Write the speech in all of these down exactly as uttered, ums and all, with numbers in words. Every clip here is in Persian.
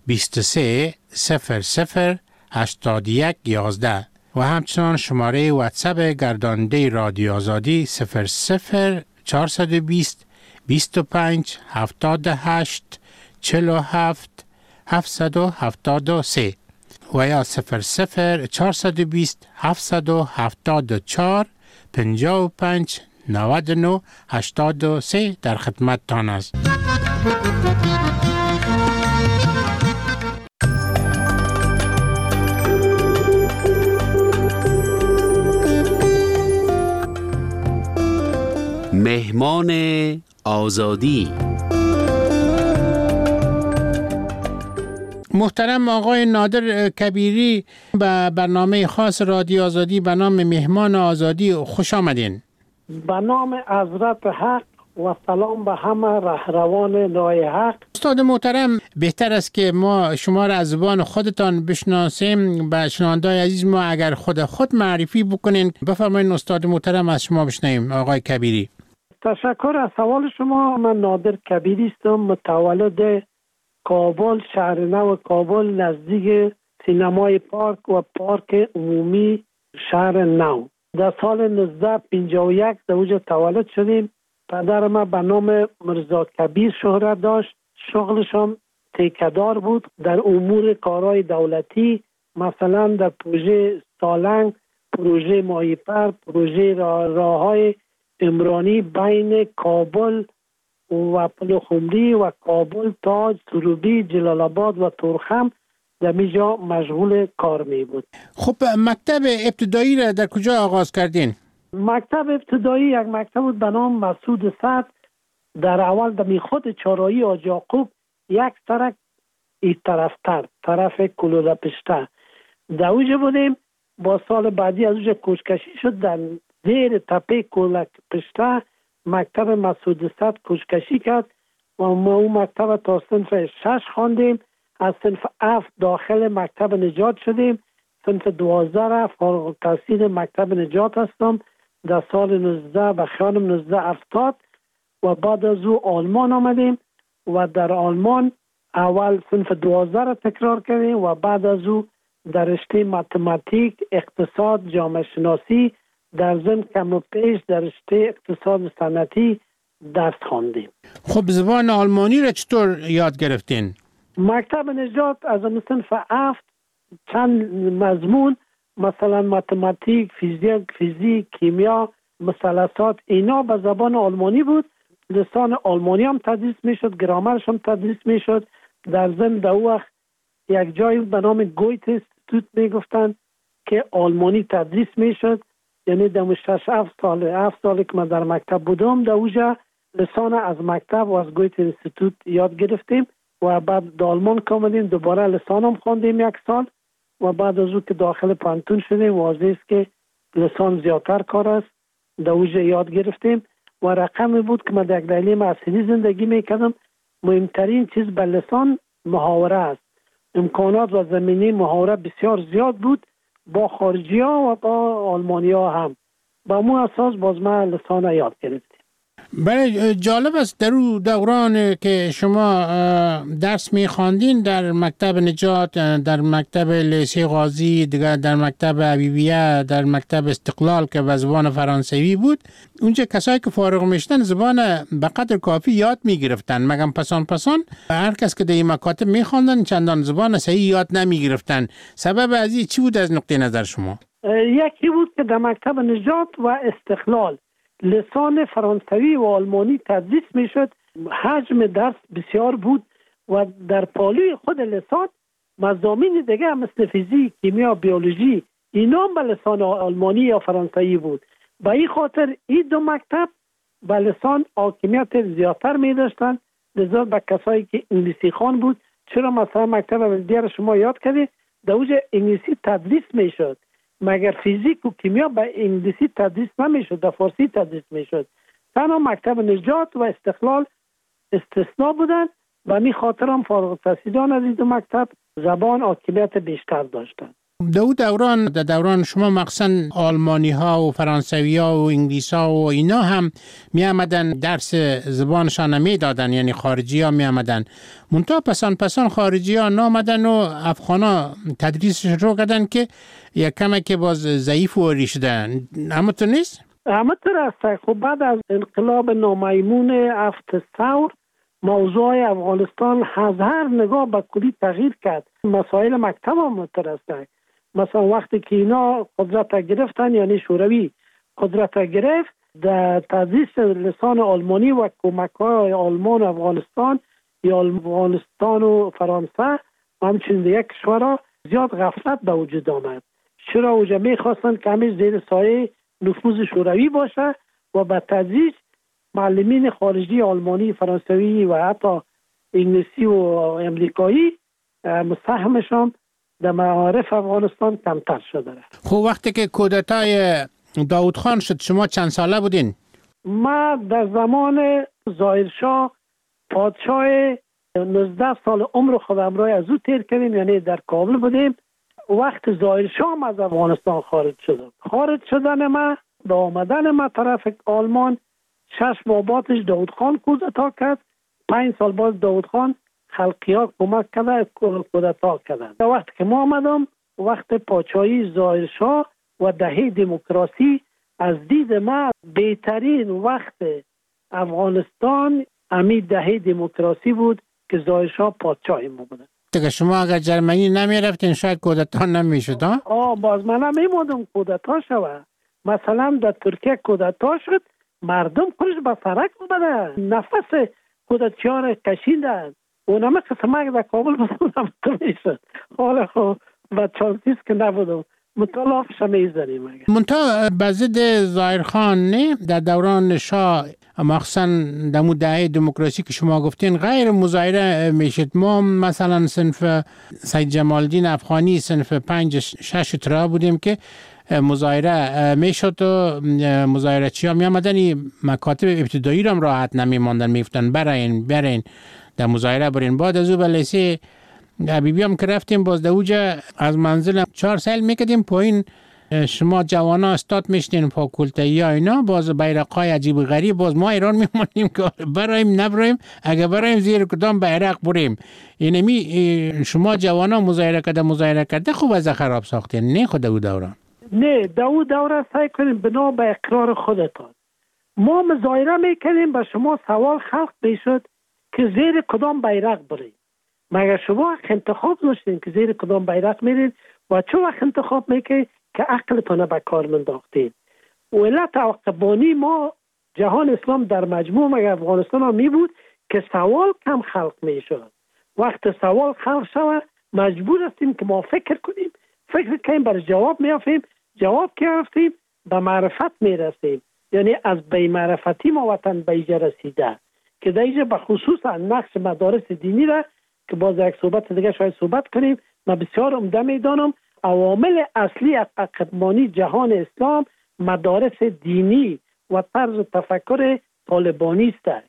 بیست و سه صفر صفر هشتاد و یک یازده و همچنان شماره واتساپ گرداننده رادیو آزادی صفر صفر چهارصد و بیست بیست و پنج هفتاد و هشت چهل و هفت هفتصد و هفتاد و سه و یا صفر صفر چهارصد و بیست هفتصد و هفتاد و چهار پنجاه و پنج نود و نه هشتاد و سه در خدمتتان است. مهمان آزادی. محترم آقای نادر کبیری، به برنامه خاص رادیو آزادی به نام مهمان آزادی خوش آمدین. به نام حضرت حق و سلام به همه رهروان راه حق. استاد محترم، بهتر است که ما شما را از زبان خودتان بشناسیم. به شنوندگان عزیز ما اگر خود خود معرفی بکنین. بفرمایید استاد محترم، از شما بشنویم. آقای کبیری. تشکر از سوال شما. من نادر کبیری هستم، متولد کابل، شهر نو کابل، نزدیک سینمای پارک و پارک عمومی شهر نو. در سال نوزده پنجاه و یک در اونجا تولد شدیم. پدر ما به نام مرزا کبیر شهرت داشت. شغلش هم تیکه‌دار بود در امور کارهای دولتی، مثلا در پروژه سالنگ، پروژه ماهیپر، پروژه راههای عمرانی بین کابل و پلخمری و کابل تا سروبی، جلال آباد و تورخم در میجا مشغول کار می بود. خب مکتب ابتدایی را در کجا آغاز کردین؟ مکتب ابتدایی یک مکتب بود به نام مسعود سعد. در اول در می خود چهارراهی حاجی یعقوب یک سرک این طرفتر، طرف کلوله پشته در اوجه بودیم. با سال بعدی از اوجه کوچکشی شد، در زیر تپه کلوله پشته مکتب مسعود سعد کوچکشی کرد و ما اون مکتب تا صنف شش خواندیم. از صنف هفت داخل مکتب نجات شدیم. صنف دوازده را فارغ التحصیل مکتب نجات هستم در سال نوزده به خیانم نوزده هفتاد و بعد از او آلمان آمدیم و در آلمان اول صنف دوازده را تکرار کردیم و بعد از او در رشته متماتیک، اقتصاد، جامعه شناسی در ضمن کم و پیش در رشته اقتصاد صنعتی درس خواندیم. خب زبان آلمانی را چطور یاد گرفتین؟ مکتب نجات از صنف هفت چند مضمون مثلا متماتیک، فیزیک، فیزیک، کیمیا، مثلثات اینا به زبان آلمانی بود. لسان آلمانی هم تدریس میشد، گرامرش هم تدریس میشد. در ضمن در وقت یک جایی به نام گویت استوت میگفتن که آلمانی تدریس میشد. یعنی در شش هفت سال هفت سال که من در مکتب بودم در اوجا لسان از مکتب و از گویت استوت یاد گرفتیم و بعد آلمان کامدیم دوباره لسان هم خواندیم یک سال و بعد از او که داخل پانتون شدیم واضح است که لسان زیادتر کار است در اوجا یاد گرفتیم و رقمی بود که من در یک دهلی اصلی زندگی میکردم. مهمترین چیز به لسان محاوره است. امکانات و زمینه محاوره بسیار زیاد بود با خارجی ها و با آلمانی ها هم. با مو اساس باز ما لسان یاد گرفتیم. بله، جالب است در اون دوران که شما درس می‌خواندین در مکتب نجات، در مکتب لیسه غازی، دیگر در مکتب حبیبیه، در مکتب استقلال که به زبان فرانسوی بود، اونجا کسایی که فارغ میشدن زبان به قدر کافی یاد میگرفتن، مگم پسان پسان هر کس که در این مکاتب می‌خواندن چندان زبان صحیح یاد نمیگرفتن. سبب از این چی بود از نقطه نظر شما؟ یکی بود که در مکتب نجات و استقلال لسان فرانسوی و آلمانی تدریس میشد. حجم درس بسیار بود و در پالوی خود لسان مضامین دیگه مثل فیزیک، کیمیا، بیولوژی اینا به لسان آلمانی یا فرانسوی بود. به این خاطر این دو مکتب به لسان حاکمیت زیادتر می داشتن، لذا به کسایی که انگلیسی خوان بود. چرا مثلا مکتب دیگر شما یاد کردید در اوج انگلیسی تدریس میشد، مگر فیزیک و کیمیا به انگلیسی تدریس نمیشد، در فارسی تدریس میشد. تنها مکتب نجات و استقلال استثناء بودند و می خاطر هم فارغ التحصیلان از این دو مکتب زبان حاکمیت بیشتر داشتند. دو دوران در دوران شما مخصوصا آلمانی ها و فرانسوی ها و انگلیس ها و اینا هم می آمدن درس زبانشان می دادن، یعنی خارجی ها می آمدن. منتها پسان پسان خارجی ها نامدن و افغان ها تدریس شروع کردن که یک کمه که باز ضعیف و ریشدن. اما تو نیست؟ اما تو راسته. خب بعد از انقلاب نامیمون هفت ثور موضوع افغانستان از هر نگاه به کلی تغییر کرد. مسائل مکتب هم مترسته. مثلا وقتی که اینا قدرت گرفتن، یعنی شوروی قدرت گرفت، در تدریس لسان آلمانی و کمک‌های آلمان و افغانستان یا افغانستان و فرانسه همچنین یک کشورها زیاد غفلت به وجود آمد. چرا اوجا میخواستن که همیشه زیر سایه نفوذ شوروی باشه و به تدریج معلمین خارجی آلمانی، فرانسوی و حتی انگلیسی و امریکایی مساهمشان در معارف افغانستان کمتر شده. خب وقتی که کودتای داود خان شد شما چند ساله بودین؟ ما در زمان ظاهرشاه پادشاه نوزده سال عمر خود امرای از او تیر کردیم، یعنی در کابل بودیم. وقت ظاهرشاه از افغانستان خارج شدم. خارج شدن ما به آمدن ما طرف آلمان شش ماه بعدش داود خان کودتا کرد. پنج سال بعد داود خان خلقیات کمک کرده کودتا کردن. در وقت که ما آمدم وقت پادشاهی ظاهرشاه و دهه دموکراسی از دید ما بهترین وقت افغانستان امی دهه دموکراسی بود که ظاهرشاه پادشاه ما بود. دیگه شما اگر جرمنی نمی رفتین شاید کودتا نمی شد. آه باز من نمی مودم کودتا شود. مثلا در ترکیه کودتا شد، مردم خودش به سرک اومده، نفس کودتیان کشیدن. اونم قسمه در کابل بودم می شد. حالا خب و چانسیست که نبودم مطالعافش میزنیم. منتها بزد ظاهر خان نه در دوران شاه مخصوصا در دهه دموکراسی که شما گفتین غیر مظاهره میشد. ما مثلا صنف سید جمال الدین افغانی صنف پنج شش ترا بودیم که مظاهره میشد و مظاهره چی ها می آمدن مکاتب ابتدایی رو هم راحت نمی ماندن، میفتن برین برین در مظاهره برین. بعد از او به لیسه حبیبی هم که رفتیم باز در اوجا از منزل چهار سال میکردیم پایین شما جوانا استاد میشتین فاکولتایی ها اینا باز بیرقای عجیب غریب. باز ما ایران میمونیم که برایم نبرایم، اگه برایم زیر کدام بیرق بریم. اینمی شما جوانا مظاهره کرده مظاهره کرده خوب از خراب ساختین نه خود او دوران؟ نه دو دوره سعی کنیم بنا به اقرار خودتان. ما مظاهره میکنیم به شما سوال خلق میشد که زیر کدام بیرق بریم. مگر شما انتخاب داشتین که زیر کدام بیرق میرین و چه وقت انتخاب میکنید که عقلتان به کار منداختین؟ علت عقبانی ما جهان اسلام در مجموع مگر افغانستان ها می بود که سوال کم خلق میشد. وقت سوال خلق شود مجبور هستیم که ما فکر کنیم، فکر کنیم بر جواب میافیم، جواب که رفتیم به معرفت میرسیم. یعنی از بی معرفتی ما وطن به ایجا رسیده که در ایجا به خصوص نقش مدارس دینی را که باز یک صحبت دیگه شاید صحبت کنیم من بسیار عمده میدانم. عوامل اصلی عقبانی جهان اسلام مدارس دینی و طرز تفکر طالبانی است.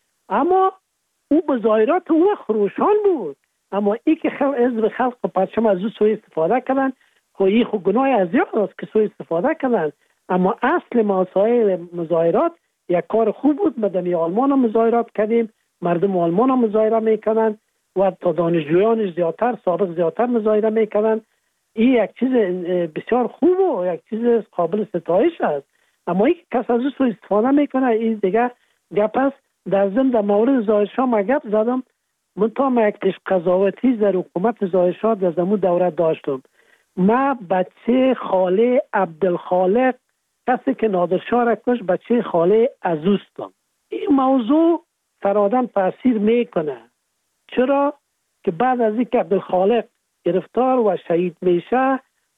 اما او بظاهرات او خروشان بود، اما ای که خلق حزب خلق و پرچم از او سوء استفاده کردن خو ای خو گناه از یاد است که سوء استفاده کردن. اما اصل مسائل مظاهرات یک کار خوب بود. مدنی آلمان هم مظاهرات کردیم، مردم آلمان هم مظاهره میکنن و تا دانشجویان زیادتر سابق زیادتر مظاهره میکنن. این یک چیز بسیار خوب و یک چیز قابل ستایش است. اما این کس از او سوء استفاده میکنه این دیگه گپ است. در ضمن در مورد ظاهرشاه ما گپ زدم، منتها ما یک پیش قضاوتی در حکومت ظاهرشاه در زمان دوره داشتم. ما بچه خاله عبدالخالق کسی که نادرشاه را کش بچه خاله عزوستم. این موضوع فرادن تاثیر میکنه. چرا؟ که بعد از اینکه عبدالخالق گرفتار و شهید میشه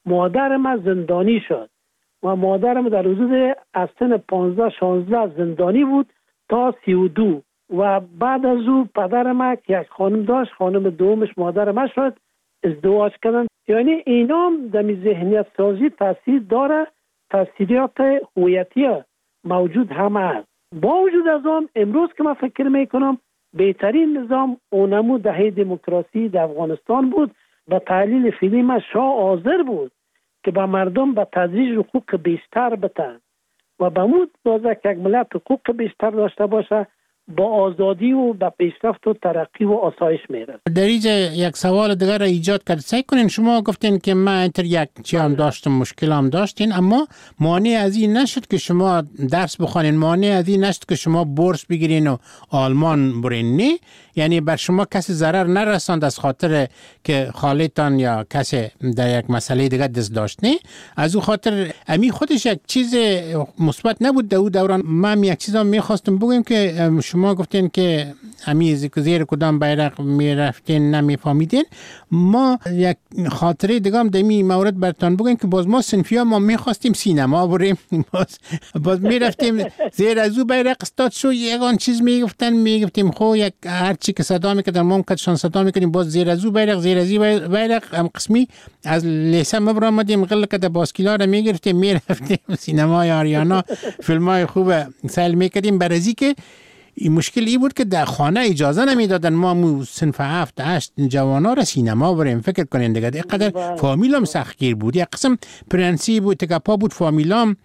مادرم زندانی شد و مادرم در حدود از سن پانزده شانزده زندانی بود تا سی و دو و بعد از او پدرم که یک خانم داشت، خانم دومش مادرم شد، ازدواج کردن. یعنی اینا در ذهنیت سازی تاثیر داره، تاثیرات هویتی موجود هم است. با وجود از آن امروز که من فکر میکنم بهترین نظام اونمو دهه دموکراسی در افغانستان بود به تحلیل فیلم شاه حاضر بود که به مردم به تدریج حقوق بیشتر بده و به مود دازه که یک ملت حقوق بیشتر داشته باشه با آزادی و با پیشرفت و ترقی و آسایش میره. در اینجا یک سوال دیگر را ایجاد کرد. سعی کنین، شما گفتین که من اینتر یک چی هم داشتم، مشکل هم داشتین، اما مانع از این نشد که شما درس بخوانین، مانع از این نشد که شما بورس بگیرین و آلمان برین؟ نه، یعنی بر شما کسی ضرر نرساند از خاطر که خالتان یا کسی در یک مسئله دیگه دست داشت؟ نه، از او خاطر امی خودش یک چیز مثبت نبود در او دوران. من یک چیزا میخواستم بگم که شما گفتین که امی زیر کدام بیرق میرفتین نمیفهمیدین. ما یک خاطره دیگه هم در این مورد براتون بگم که باز ما صنفیا ما میخواستیم سینما بریم، باز باز میرفتیم زیر از او بیرق استاد شو یگان چیز میگفتن، میگفتیم خو یک هر چی که صدا میکردن ممکنشان صدا میکنیم، باز زیر از او بیرق زیر از این بیرق هم قسمی از لیسه مبر آمدیم غل کده باسکیلا رو میگرفتیم میرفتیم سینمای آریانا فیلمای خوب سیل میکردیم. برازی که این مشکل ای بود که در خانه اجازه نمیدادن ما مو صنف هفت هشت جوانا را سینما بریم. فکر کنین دیگه اینقدر فامیلام سختگیر بود، یک قسم پرنسیب و تکپا بود، فامیلام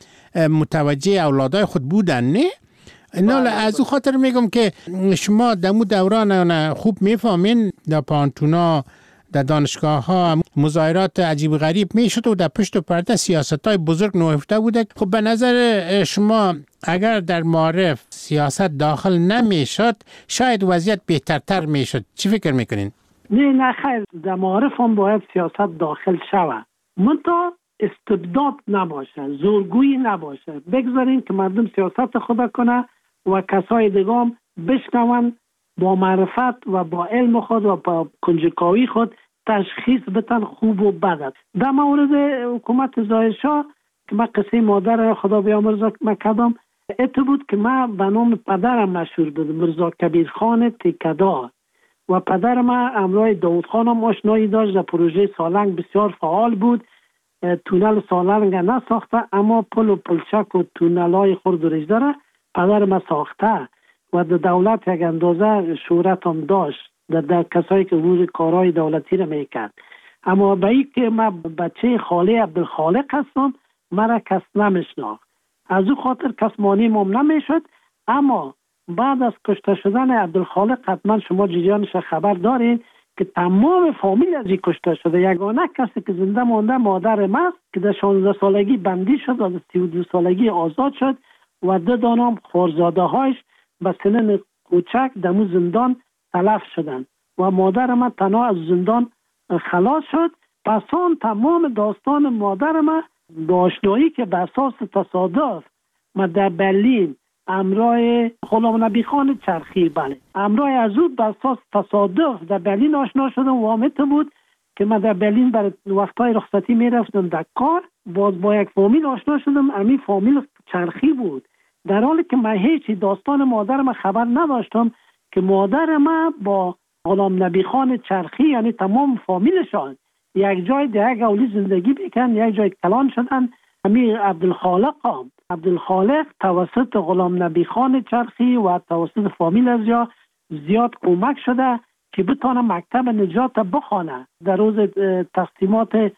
متوجه اولادای خود بودن. نه نه از او خاطر میگم که شما در مو دوران خوب میفهمین در پانتونا در دانشگاه ها مظاهرات عجیب غریب میشد و در پشت و پرده سیاست های بزرگ نهفته بوده. خب به نظر شما اگر در معارف سیاست داخل نمیشد شاید وضعیت بهترتر میشد، چی فکر میکنین؟ نه نه خیر، در معارف هم باید سیاست داخل شود، منتها استبداد نباشه، زورگویی نباشه، بگذارین که مردم سیاست خود کنه و کسای دیگه هم بشنون با معرفت و با علم خود و با کنجکاوی خود تشخیص بتن خوب و بد. در مورد حکومت ظاهرشاه که من قصه مادر خدا بیامرزه مکدام اتو بود که من به نام پدرم مشهور بود، مرزا کبیر خان تکدار، و پدر من امرای داود خان هم آشنایی داشت، در پروژه سالنگ بسیار فعال بود. تونل سالنگ نساخته اما پل و پلچک و تونل های خرد و رجده را پدر من ساخته و در دولت یک اندازه شهرت هم داشت در, در کسایی که روز کارهای دولتی را میکرد. اما به این که من بچه خاله عبدالخالق هستم مرا کس نمیشناخت، از او خاطر کس مانعم نمیشد. اما بعد از کشته شدن عبدالخالق حتما شما جریانش خبر دارین که تمام فامیل از این کشته شده. یگانه کسی که زنده مانده مادر من که در شانزده سالگی بندی شد و در سی و دو سالگی آزاد شد و دو دانم خورزاده هایش به سنن کوچک در مو زندان تلف شدند و مادر من تنها از زندان خلاص شد. پس آن تمام داستان مادر من به آشنایی که به اساس تصادف من در برلین امرای غلام نبی خان چرخی بله امرای از او به اساس تصادف در برلین آشنا شدم و آمده بود که من در برلین برای وقتهای رخصتی میرفتم در کار، باز با یک فامیل آشنا شدم. امی فامیل چرخی بود، در حالی که من هیچی داستان مادر من خبر نداشتم که مادر من با غلام نبی خان چرخی یعنی تمام فامیلشان یک جای در یک اولی زندگی بیکن، یک جای کلان شدن. امی عبدالخالق هم عبدالخالق توسط غلام نبی خان چرخی و توسط فامیل از یا زیاد کمک شده که بتانه مکتب نجات بخوانه. در روز تقسیمات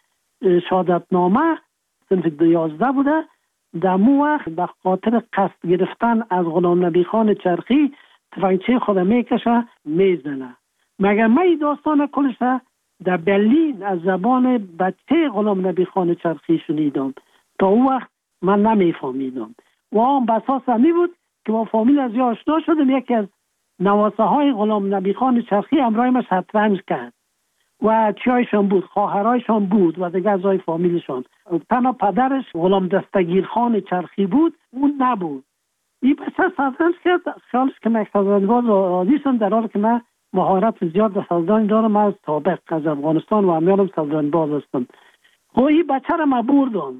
شهادتنامه سنف یازده بوده، در مو وقت به خاطر قصد گرفتن از غلام نبی خان چرخی تفنگچه خود میکشه میزنه. مگر من این داستان کلش در برلین از زبان بچه غلام نبی خان چرخی شنیدم، تا اون وقت من نمیفهمیدم و آن بساس همی بود که با فامیل از یا آشنا شدم. یکی از نواسه های غلام نبی خان چرخی امرای ما شطرنج کرد و چیایشان بود، خواهرایشان بود و دیگه از های فامیلشان. تنها پدرش غلام دستگیر خان چرخی بود، اون نبود. این بچه شطرنج کرد، خیالش که من شطرنج‌باز عادیشم، در حالی که من مهارت زیاد در شطرنج دارم. از سابق از افغانستان و همیانم شطرنج‌باز هستم. خب این بچه را من بردم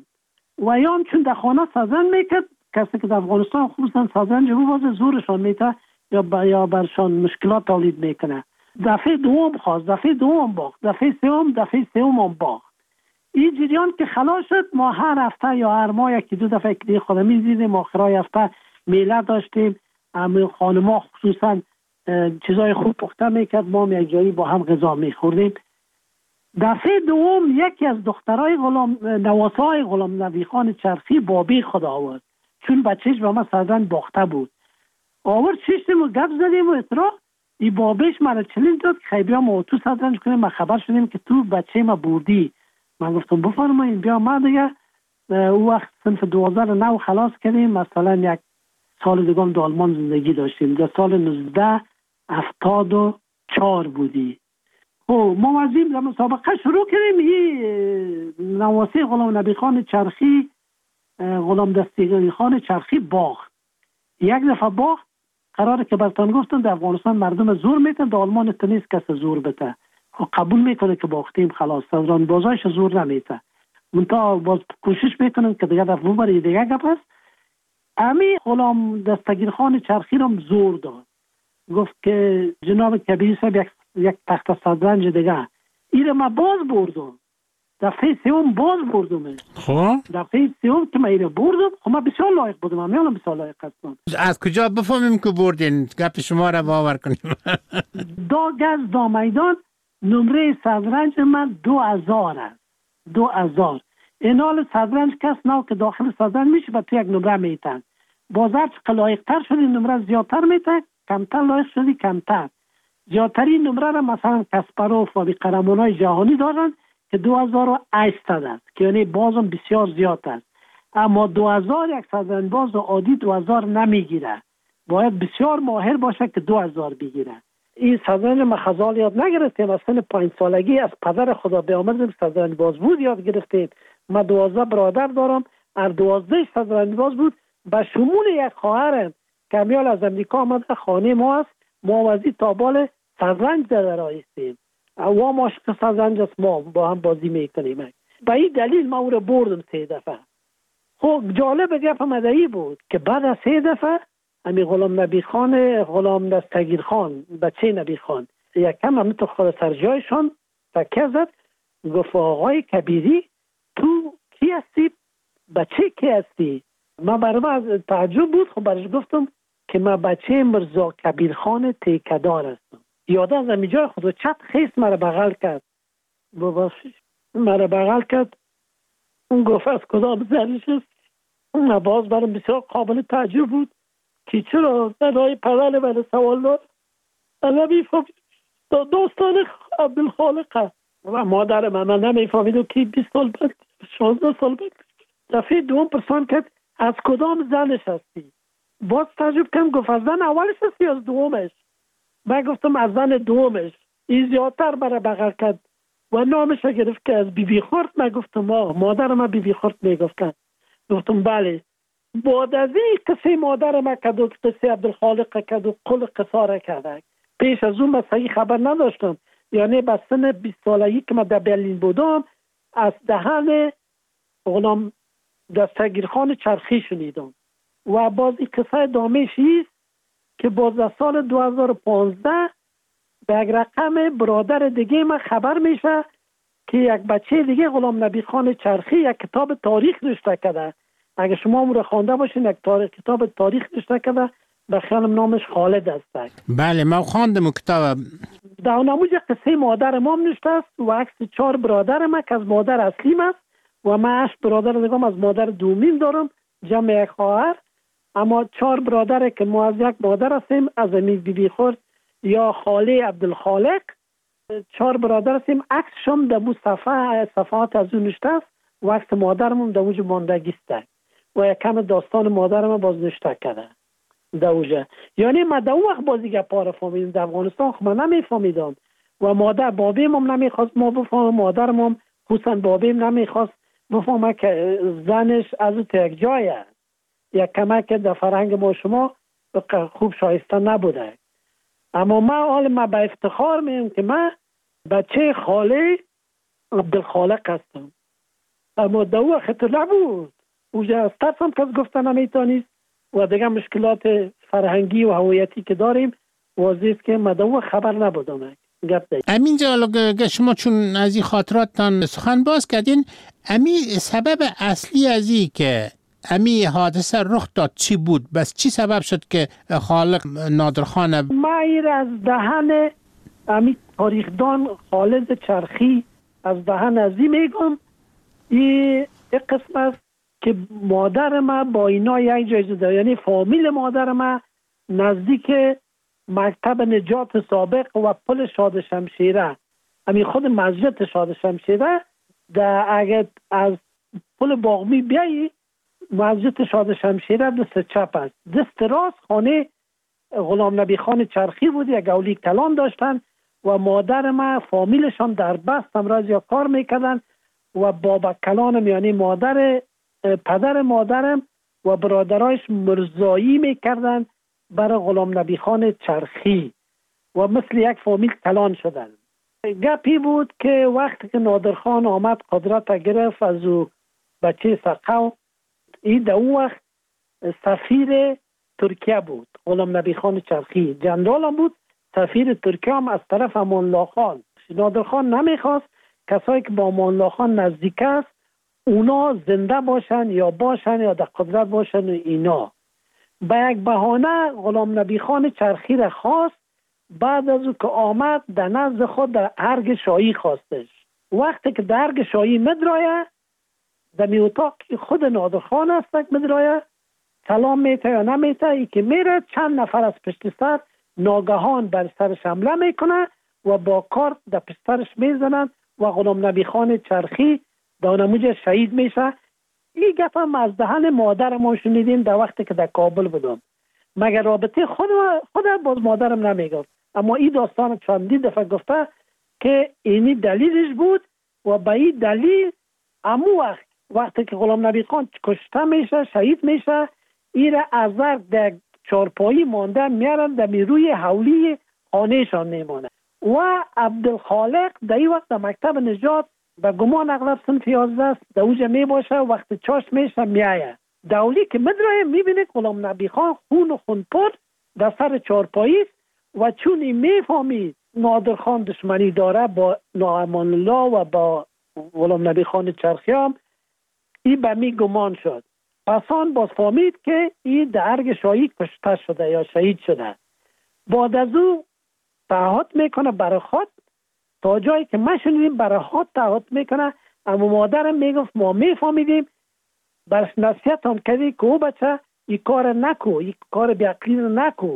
و یا چون در خانه شطرنج میکرد، کسی که در افغانستان خصوصا شطرنج رو زورشان میته یا با یا برشان مشکلات تولید میکنه. دفعه دوم خواست، دفعه دوم باخت، دفعه سوم دفعه سوم هم باخت. این جریان که خلاص شد، ما هر هفته یا هر ماه یکی دو دفعه که خودم می‌دیدیم، آخرای هفته میله داشتیم، همه خانم‌ها خصوصا چیزای خوب پخته میکرد، ما هم یک جایی با هم غذا میخوردیم. دفعه دوم یکی از دخترای غلام نواسای غلام نبی خان چرخی بابی خود آورد، چون بچهش به ما صدرنج باخته بود. آورد ششتیم و گپ زدیم و اطراح ای بابیش مرا چلنج داد که خیلی ما تو صدرنج کنیم. ما خبر شدیم که تو بچه ما بردی. من گفتم بفرمایید بیا. ما دیگه او وقت صنف دوازده رو نو خلاص کردیم. مثلا یک سال دیگه هم در آلمان زندگی داشتیم. در سال نوزده هفتاد و چهار بودی. خب ما وزیم در مسابقه شروع کردیم. این نواسی غلام نبی خان چرخی غلام دستگیری خان چرخی باخت. یک دفعه باخت. قراره که برتان گفتن در افغانستان مردم زور میتن، در آلمان تنیست کس زور بته. خب قبول میکنه که باختیم خلاص. صدران بازایش زور نمیته. منتها باز کوشش میکنن که دیگه دفعه برای دیگه گپ هست. امی غلام دستگیر خان چرخی رو زور داد. گفت که جناب کبیر صاحب یک, یک تخت صدرنج دیگه. این ما باز بردم. دفعه سوم باز بردم. خب دفعه سوم که من اینو بردم، خب من بسیار لایق بودم. من میانم بسیار لایق هستم. از کجا بفهمیم که بردین؟ گپ شما را باور کنیم. دا گز دا میدان نمره صدرنج من دو هزار است. دو هزار. این حال صدرنج کس نو که داخل صدرنج میشه و تو یک نمره میتن. باز هر چقدر لایق تر شدی نمره زیادتر میتن، کمتر لایق شدی کمتر. زیادتری نمره را مثلا کسپروف و قهرمانای جهانی دارن که دو هزار و هشتصد است، که یعنی بازم بسیار زیاد است. اما دو هزار یک صدرنج باز عادی دو هزار نمیگیره. باید بسیار ماهر باشه که دو هزار بگیره. این صدرنج ما خزال یاد نگرفتیم. از سن پنج سالگی از پدر خدا بیامرزم صدرنج باز بود یاد گرفتیم. ما دوازده برادر دارم. هر دوازده صدرنج باز بود. به شمول یک خواهرم که میال از امریکا آمده خانه ما است. ما وزی تابال صدرنج در رایستیم. و ما عاشق صدرنج است، ما با هم بازی میکنیم. به این دلیل ما او را بردم سه دفعه. خب جالب گپ مدعی بود که بعد از سه دفعه امی غلام نبی خان غلام دستگیر خان بچه نبی خان یکم هم تو خود سرجایشان تکه زد. گفت آقای کبیری تو کی هستی؟ بچه کی هستی؟ ما برای من تعجب بود. خب برش گفتم که من بچه مرزا کبیر خان تیکدار هستم. یاده از امی جای خود چپ خیست مرا بغل کرد. ببخشید مرا بغل کرد. اون گفت از کدام زنش است؟ اون باز برام بسیار قابل تعجب بود که چرا زنهای پدر من سوال دار نمی فهمید داستان عبدالخالق است. و مادر من من نمی فهمید و که بیست سال بعد شانزده سال بعد دفعه دوم پرسان کرد از کدام زنش هستی؟ باز تعجب کردم. گفت از زن اولش هستی از دومش؟ من گفتم از زن دومش. این زیادتر برای بغل کرد و نامش گرفت که از بی بی خورد. من گفتم ما مادر من بی بی خورد میگفتن. گفتم بله. بعد از این قصه مادر من کد و قصه عبدالخالق کد و قل قصاره کرده. پیش از اون من صحیح خبر نداشتم. یعنی به سن بیست سالگی که من در برلین بودم از دهن غلام دستگیر خان چرخی شنیدم. و باز این قصه دامش است که باز در سال دو هزار و پانزده به یک رقم برادر دیگه من خبر میشه که یک بچه دیگه غلام نبی خان چرخی یک کتاب تاریخ نوشته کرده. اگه شما اون رو خوانده باشین یک تاریخ کتاب تاریخ نوشته کرده. به خیالم نامش خالد است. بله ما خواندم کتاب. در نموز قصه مادر ما نوشته است و عکس چهار برادر ما که از مادر اصلیم است و من هشت برادر دیگه از مادر دومین دارم جمع یک خواهر. اما چهار برادر که ما از یک مادر هستیم از امید بی بی خورد یا خاله عبدالخالق. چهار برادر هستیم. عکسشم در بو صفحه صفحات از اون نوشته است و عکس مادرمون در اوج ماندگی است و یکم داستان مادرم باز نوشته کرده در اوجه. یعنی من در اون وقت بازی گپا رو فهمیدم. در افغانستان خب من نمیفهمیدم و مادر بابیم هم نمیخواست ما بفهمم. مادرم هم حسن بابیم نمیخواست بفهمم که زنش از اون یک جای است. یک کمک در فرهنگ ما شما خوب شایسته نبوده. اما من حال من به افتخار میگم که من بچه خاله عبدالخالق هستم. اما در اون وقت نبود. اوجه از ترسم کس گفتن نمیتونید و دیگه مشکلات فرهنگی و هویتی که داریم واضح است که من در اون خبر نبودم. امین جان شما چون از این خاطراتتان سخن باز کردین، امی سبب اصلی از این که امی حادثه رخ داد چی بود؟ بس چی سبب شد که خالق نادرخان ما ایر از دهن امی تاریخدان خالد چرخی از دهن ازی میگم این قسم است که مادر ما با اینا یک جای زده، یعنی فامیل مادر ما نزدیک مکتب نجات سابق و پل شاد شمشیره، همین خود مسجد شاد شمشیره در اگر از پل باغمی بیایی مسجد شاد شمشیره دست چپ است، دست راست خانه غلام نبی خان چرخی بود، یک اولی کلان داشتن و مادر ما فامیلشان در بست امراض یا کار میکردن و بابا کلانم یعنی مادر پدر مادرم و برادرایش مرزایی میکردن برای غلام نبی خان چرخی و مثل یک فامیل کلان شدن. گپی بود که وقتی که نادرخان آمد قدرت گرفت از او بچه سقو، این در اون وقت سفیر ترکیه بود غلام نبی خان چرخی، جنرال هم بود، سفیر ترکیه هم از طرف امان الله خان. نادرخان نمیخواست کسایی که با امان الله خان نزدیک است اونا زنده باشن یا باشن یا در قدرت باشن و اینا. به یک بهانه غلام نبی خان چرخی را خواست، بعد از او که آمد در نزد خود در ارگ شاهی خواستش. وقتی که در ارگ شاهی مدرایه در می اتاق خود نادرخان است مدرایه سلام میته یا نمیته، ای که میره چند نفر از پشت سر ناگهان بر سرش حمله میکنه و با کارت در پشت سرش میزنن و غلام نبی خان چرخی دانموج شهید میشه. این گپ هم از دهن مادر ما شنیدیم در وقتی که در کابل بودم، مگر رابطه خود خود باز مادرم نمیگفت، اما این داستان چندی دفعه گفته که اینی دلیلش بود و به این دلیل امو وقت وقتی که غلام نبی خان کشته میشه شهید میشه ایره از در چارپایی مانده میارن در روی حولی خانهشان میمانه و عبدالخالق در این وقت در مکتب نجات به گمان اغلب صنف یازده است در اوجه می باشه، وقت چاش میشه میایه دولی که مدرایه میبینه غلام نبی خان خون و خون پر در سر چارپایی و چون این میفهمید نادر خان دشمنی داره با ناامان الله و با غلام نبی خان چرخی هم این به می گمان شد. پسان باز فهمید که این در ارگ شاهی کشته شده یا شهید شده. بعد از او تعهد میکنه برای خود تا جایی که ما شنیدیم برای خود تعهد میکنه، اما مادرم میگفت ما میفهمیدیم برش نصیحت هم کردی که او بچه این کار نکو، این کار بیعقلی نکو،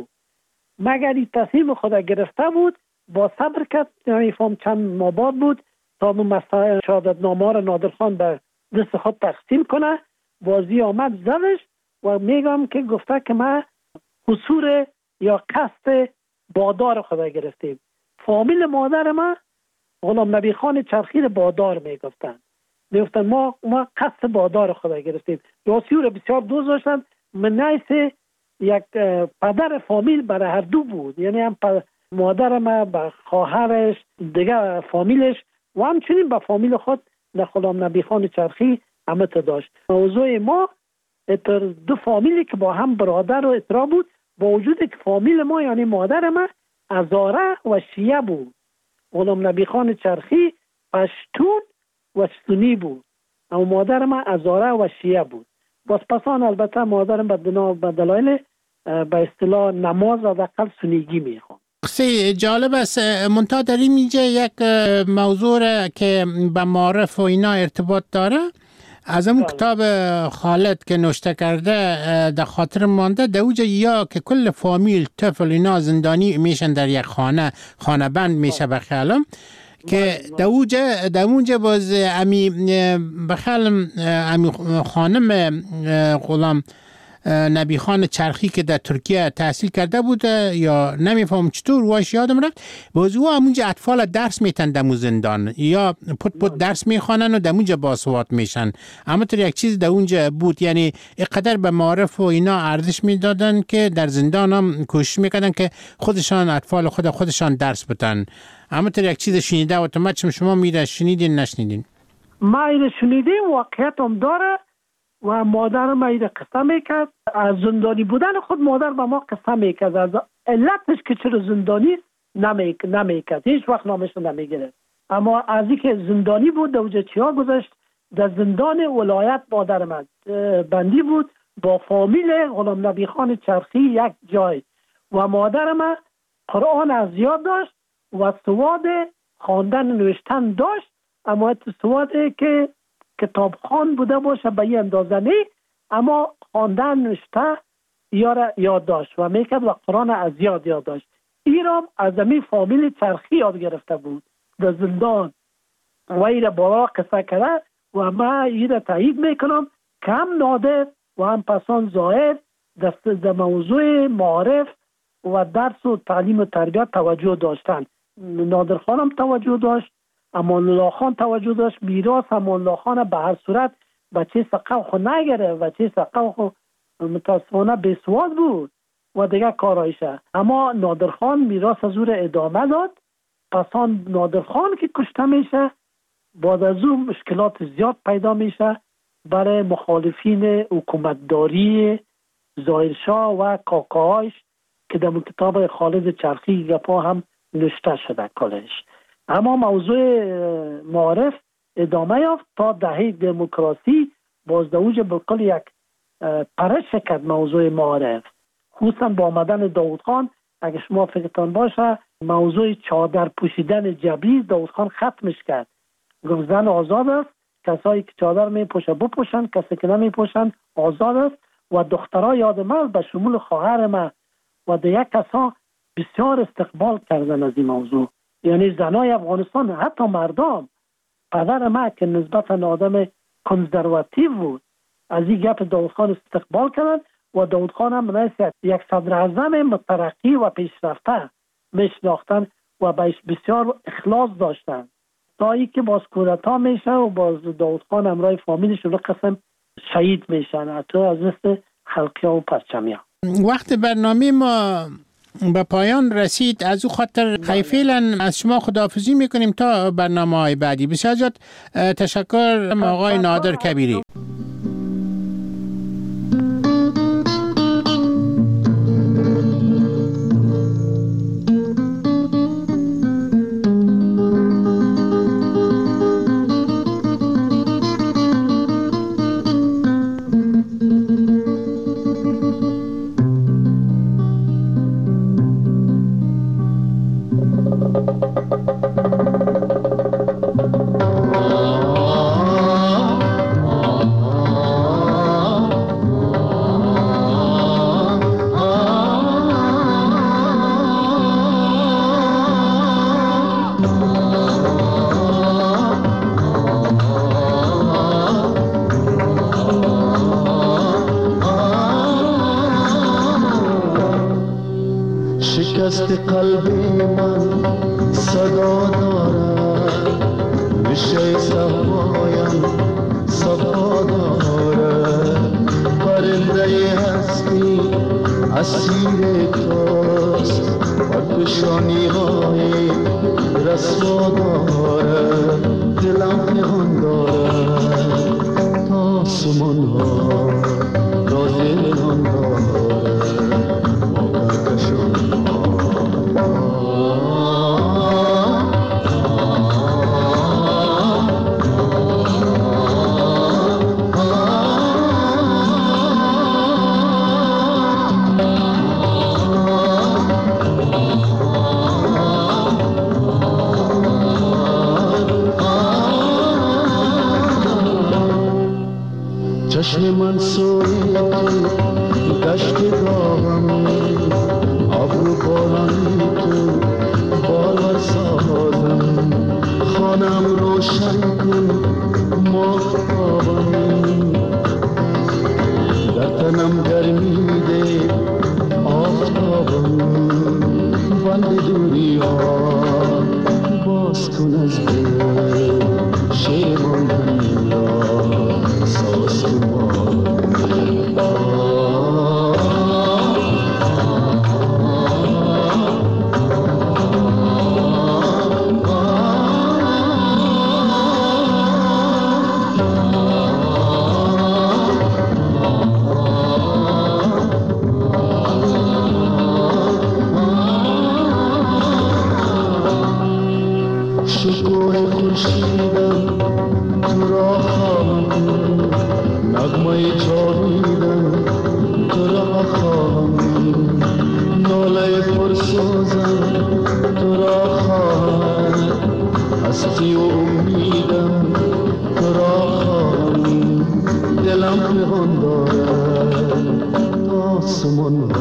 مگر این تصمیم خدا گرفته بود با صبر کرد. یعنی فهم چند ماه بعد بود تا مسائل شهادت نامه را نادرخان به دست خود تقسیم کنه، بازی آمد زدش و میگم که گفته که ما قصور یا قصد بادار خدا گرفتیم. فامیل مادر ما غلام نبی خان چرخی بادار میگفتن، میگفتن ما ما قصد بادار خدا گرفتیم. یاسی را بسیار دوست داشتن، من نیست یک پدر فامیل برای هر دو بود، یعنی هم مادر ما به خواهرش دیگه فامیلش و همچنین به فامیل خود در غلام نبی خان چرخی همه تا داشت. موضوع ما دو فامیلی که با هم برادر و اترا بود، با وجود که فامیل ما یعنی مادر ما هزاره و شیعه بود، غلام نبی خان چرخی پشتون و سنی بود، اما مادر ما هزاره و شیعه بود. باز پسان البته مادرم به دلایل به اصطلاح نماز و دقل سنیگی میخوان. قصه جالب است. منتها در این اینجا یک موضوع که به معارف و اینا ارتباط داره، از اون کتاب خالد که نوشته کرده در خاطر مانده، در اوجه یا که کل فامیل طفل اینا زندانی میشن در یک خانه، خانه بند میشه بخیالم که در اوجه در اونجا باز امی بخیالم امی خانم غلام نبی خان چرخی که در ترکیه تحصیل کرده بود یا نمیفهم چطور واش یادم رفت، باز او همونجا اطفال درس میتن دمو زندان یا پت پت درس میخوانن و دمونجا باسواد میشن. اما تو یک چیز در اونجا بود، یعنی اقدر به معارف و اینا ارزش میدادن که در زندان هم کوشش میکردن که خودشان اطفال خود خودشان درس بتن. اما تو یک چیز شنیده و تو مچم شما میره شنیدین نشنیدین؟ ما اینو شنیدیم، واقعیت هم داره و مادر ما اینو قصه میکرد از زندانی بودن خود. مادر با ما قصه میکرد از علتش که چرا زندانی نمیکرد، هیچ وقت نامش نمیگرد، اما از اینکه زندانی بود دوجه چیا گذاشت در زندان ولایت مادر من بندی بود با فامیل غلام نبی خان چرخی یک جای و مادر ما قرآن از یاد داشت و سواد خواندن نوشتن داشت اما سواده که کتابخوان بوده باشه به این اندازه نه، اما خواندن نوشته یا یاد داشت و میکرد و قرآن از یاد یاد داشت. ایرام از امی فامیل چرخی یاد گرفته بود در زندان و ایره بالا قصه کرده و ما ایره تایید میکنم که هم نادر و هم پسان زاهد دست در موضوع معارف و درس و تعلیم و تربیت توجه داشتن. نادر خانم توجه داشت، امان الله خان توجه داشت. میراث امان الله خان به هر صورت بچه سقف خو نگره، بچه سقف خو متاسفانه بیسواد بود و دیگه کارایشه. اما نادر خان میراث از او ادامه داد. پسان نادر خان که کشته میشه، بعد از او مشکلات زیاد پیدا میشه برای مخالفین حکومتداری ظاهرشاه و کاکاهاش که در کتاب خالد چرخی گپا هم نوشته شده کلش. اما موضوع معارف ادامه یافت تا دهه دموکراسی باز در اوج بالکل یک پرش کرد موضوع معارف، خصوصا با آمدن داود خان. اگه شما فکرتان باشه موضوع چادر پوشیدن جبری داود خان ختمش کرد، گفت زن آزاد است، کسایی که چادر می پوشه بپوشن، کسی که نمی پوشن آزاد است. و دخترها یاد من به شمول خواهر من و دیگه کسا بسیار استقبال کردن از این موضوع. یعنی زنای افغانستان، حتی مردم، پدر من که نسبتا آدم کنزرواتیو بود، از این گپ داود خان استقبال کردن و داود خان هم نایست یک صدر اعظم مترقی و پیشرفته میشناختن و بهش بسیار اخلاص داشتن. تا ای که باز کودتا میشه و باز داود خان همراه فامیلش رو قسم شهید میشن، حتی از مثل خلقی و پرچمی. وقت برنامه ما به پایان رسید، از او خاطر فعلا از شما خداحافظی میکنیم تا برنامه های بعدی. بسیار زیاد تشکر آقای نادر کبیری. شکست قلب من صدا دارد، ریشه صفایم صفا دارد. پرنده هستی اسیر توست و پیشانی های رسوا دارد. دلم نهان دارد تا آسمان ها راز نهان دارد. چشم من سوی دشت داغم، ابرو بارانی تو بالا سازم. خانم روشن کن ماهتابم، در تنم گرمی ده آفتابم. بند دوری ها باز کن از دل، شیر ماندن را ساز کن. شکوه خورشیدم تو را خواهم، نغمه جاویدم تو را خواهم. ناله پرسوزم تو را خواهم، هستی و امیدم تو را خواهم دلم پهان دارد آسمان